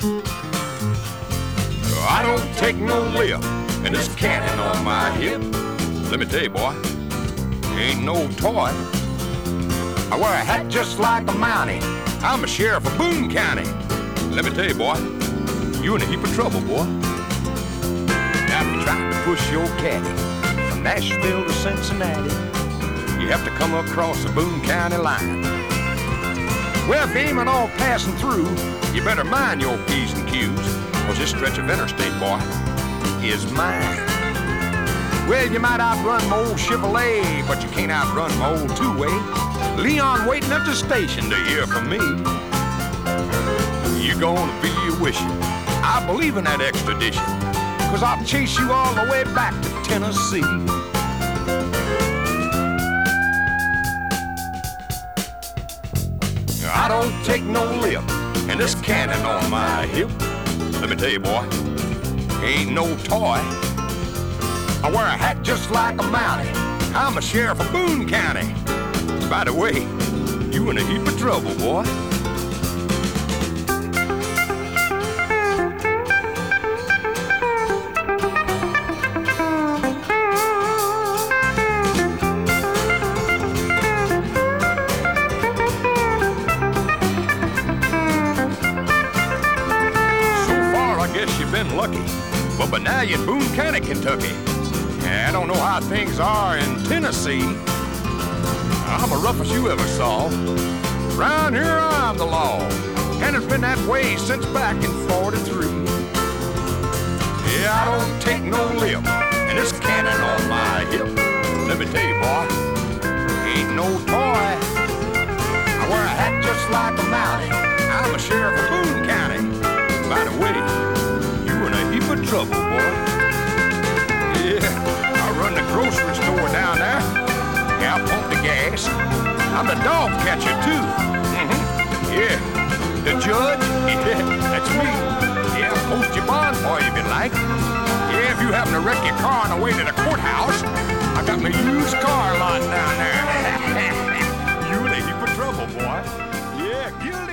I don't take no lip, and this cannon on my hip, let me tell you, boy, ain't no toy. I wear a hat just like a Mountie. I'm a sheriff of Boone County. Let me tell you, boy, you in a heap of trouble, boy. Now, if you try to push your caddy from Nashville to Cincinnati, you have to come across the Boone County line. Well, if you ain't all passing through, you better mind your P's and Q's, cause this stretch of interstate, boy, is mine. Well, you might outrun my old Chevrolet, but you can't outrun my old two-way. Leon waiting at the station to hear from me. You're gonna be wishing I believe in that extradition, cause I'll chase you all the way back to Tennessee. I don't take no lip, and this cannon on my hip, let me tell you, boy, ain't no toy. I wear a hat just like a Mountie. I'm a sheriff of Boone County. By the way, you in a heap of trouble, boy. You've been lucky, but now you're in Boone County, Kentucky. I don't know how things are in Tennessee. I'm a roughest you ever saw. Round here I'm the law, and it's been that way since back in 43. Yeah, I don't take no lip, and this cannon on my hip, let me tell you, boy, ain't no toy. I wear a hat just like a Mountie. I'm a sheriff of Boone County. By the way, heap of trouble, boy. Yeah, I run the grocery store down there. Yeah, I pump the gas. I'm the dog catcher, too. Yeah, the judge, yeah, that's me. Yeah, I'll post your bond for you if you like. Yeah, if you happen to wreck your car on the way to the courthouse, I got my used car lot down there. You in a heap of trouble, boy. Yeah, guilty.